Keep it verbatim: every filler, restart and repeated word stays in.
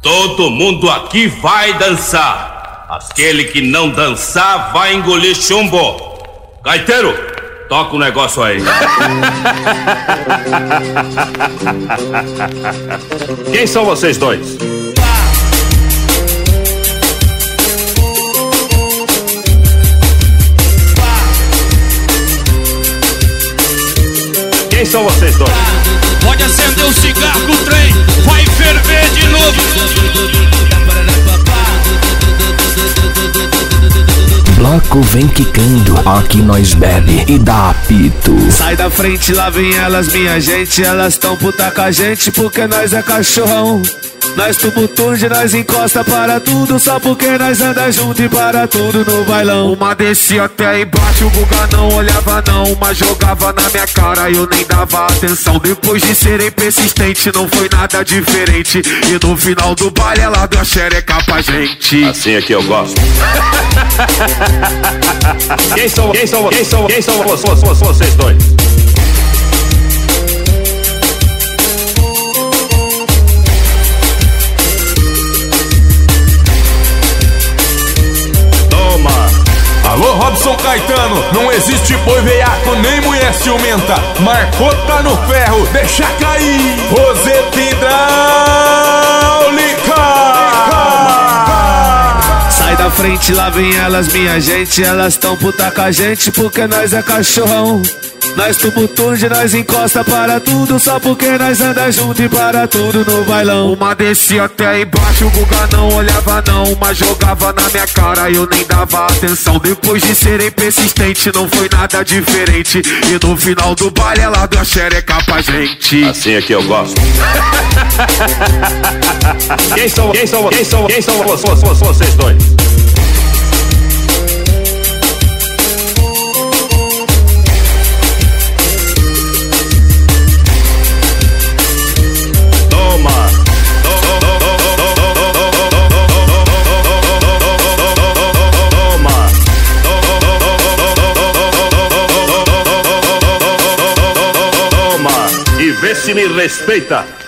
Todo mundo aqui vai dançar. Aquele que não dançar vai engolir chumbo. Gaiteiro, toca o negócio aí. Quem são vocês dois? Quem são vocês dois? Pode acender o cigarro que o trem vai ferver de novo. Bloco vem quicando, aqui nós bebe e dá apito. Sai da frente, lá vem elas, minha gente. Elas tão puta com a gente porque nós é cachorrão. Nós tumultude, nós encosta para tudo, só porque nós anda junto e para tudo no bailão. Uma descia até embaixo, o Guga não olhava não. Uma jogava na minha cara e eu nem dava atenção. Depois de serem persistente, não foi nada diferente. E no final do baile ela deu a xereca pra gente. Assim é que eu gosto. Quem são, quem são, quem são, quem são vocês, vocês dois? Alô, Robson Caetano, não existe boi veiaco nem mulher ciumenta. Marcou, tá no ferro, deixa cair. Roseta hidráulica. Sai da frente, lá vem elas, minha gente. Elas tão puta com a gente porque nós é cachorrão. Nós tumultude, nós encosta para tudo, só porque nós anda junto e para tudo no bailão. Uma descia até embaixo, o Guga não olhava não. Uma jogava na minha cara e eu nem dava atenção. Depois de serem persistente, não foi nada diferente. E no final do baile ela deu a xereca pra gente. Assim é que eu gosto. Quem são, quem são, quem são, quem são vocês, vocês dois? Vê se me respeita.